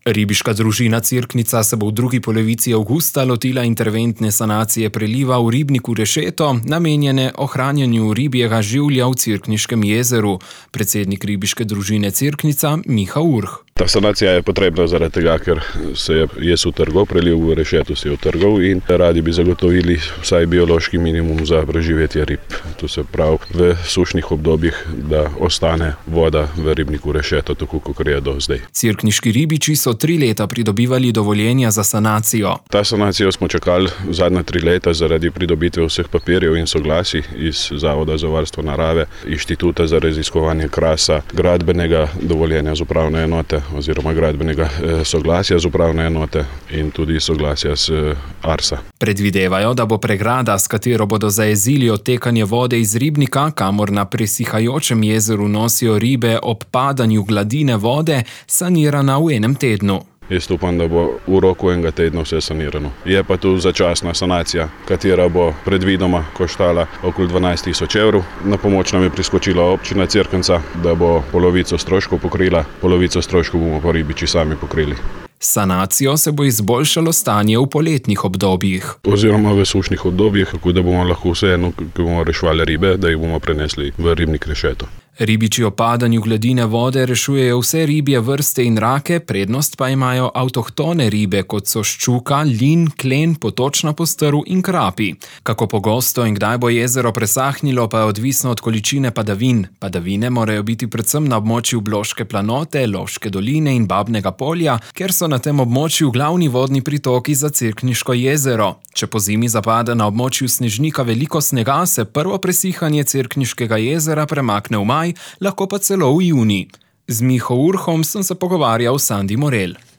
Ribiška družina Cerknica se bo v drugi polovici avgusta lotila interventne sanacije preliva v ribniku Rešeto, namenjene ohranjanju ribjega življa v Cerkniškem jezeru. Predsednik ribiške družine Cerknica Miha Urh. Ta sanacija je potrebna zaradi tega, ker se je jez utrgal, preliv v Rešetu se je utrgal in radi bi zagotovili vsaj biološki minimum za preživetje rib. To se pravi v sušnih obdobjih, da ostane voda v ribniku Rešeto, tako kot je do zdaj. Cerkniški ribiči so 3 leta pridobivali dovoljenja za sanacijo. Ta sanacijo smo čakali zadnja 3 leta zaradi pridobitve vseh papirjev in soglasij iz Zavoda za varstvo narave, Inštituta za raziskovanje krasa, gradbenega dovoljenja z upravne enote oziroma gradbenega soglasja z upravne enote in tudi soglasja z Arsa. Predvidevajo, da bo pregrada, s katero bodo zajezili odtekanje vode iz ribnika, kamor na presihajočem jezeru nosijo ribe ob padanju gladine vode, sanirana v enem tednu. Jaz upam, da bo v roku enega tedna vse sanirano. Je pa tu začasna sanacija, katera bo predvidoma koštala okoli 12.000 evrov. Na pomoč nam je priskočila občina Cerknica, da bo polovico stroškov pokrila, polovico stroškov bomo pa ribiči sami pokrili. Sanacijo se bo izboljšalo stanje v poletnih obdobjih. Oziroma v sušnih obdobjih, tako da bomo lahko vseeno, ko bomo rešvali ribe, da jih bomo prenesli v ribnik Rešeto. Ribiči o padanju gladine vode rešujejo vse ribje vrste in rake, prednost pa imajo avtohtone ribe, kot so ščuka, lin, klen, potočna postrv in krapi. Kako pogosto in kdaj bo jezero presahnilo, pa je odvisno od količine padavin. Padavine morajo biti predvsem na območju Bloške planote, Loške doline in Babnega polja, ker so na tem območju glavni vodni pritoki za Cerkniško jezero. Če pozimi zapada na območju Snežnika veliko snega, se prvo presihanje Cerkniškega jezera premakne v maj, lahko pa celo v junij. Z Miho Urhom sem se pogovarjal Sandi Morel.